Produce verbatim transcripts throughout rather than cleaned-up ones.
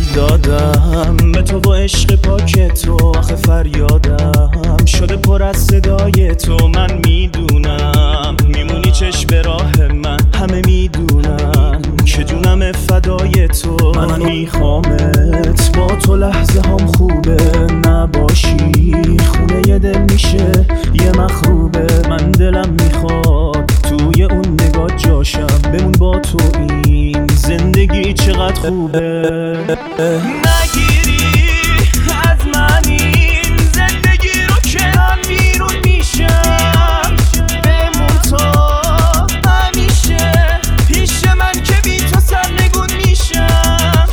دادم به تو با عشق پاک تو، آخه فریادم شده پر از صدای تو. من میدونم میمونی چشم به راه من، همه میدونن که جونم فدای تو. من میخوامت با تو لحظه هم خوبه نباشی، خونه یه دل میشه یه مخروبه. من دلم میخواد توی اون نگاه جاشم، بمون با تو این زندگی چقدر خوبه. نگیری از من این زندگی رو که من بیرون میشم، بمون تو همیشه پیش من که بی تو سرنگون میشم.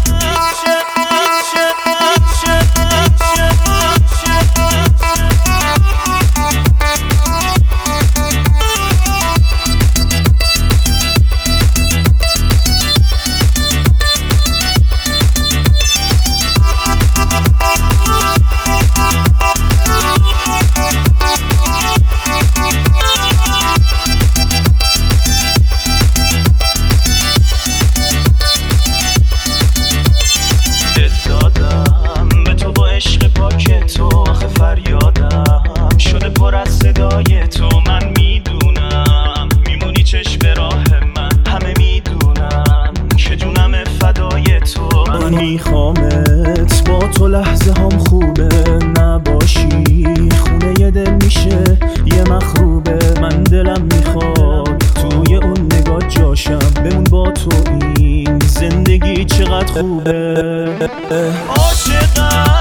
تو من میدونم میمونی چشم به راه من، همه میدونن که جونم فدای تو. من میخوامت با تو لحظه هم خوبه نباشی، خونه یه دل میشه یه مخروبه. من دلم میخواد توی اون نگاه جاشم، بمون با تو این زندگی چقدر خوبه. عاشقم